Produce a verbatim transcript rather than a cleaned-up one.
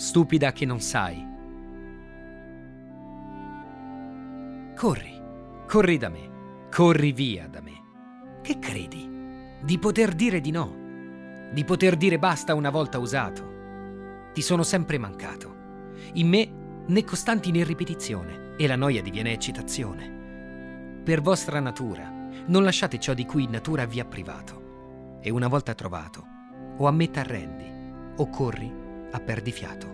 stupida che non sai. Corri, corri da me, corri via da me. Che credi? Di poter dire di no? Di poter dire basta una volta usato? Ti sono sempre mancato. In me né costanti né ripetizione, e la noia diviene eccitazione. Per vostra natura non lasciate ciò di cui natura vi ha privato, e una volta trovato, o a me t'arrendi, o corri a perdifiato.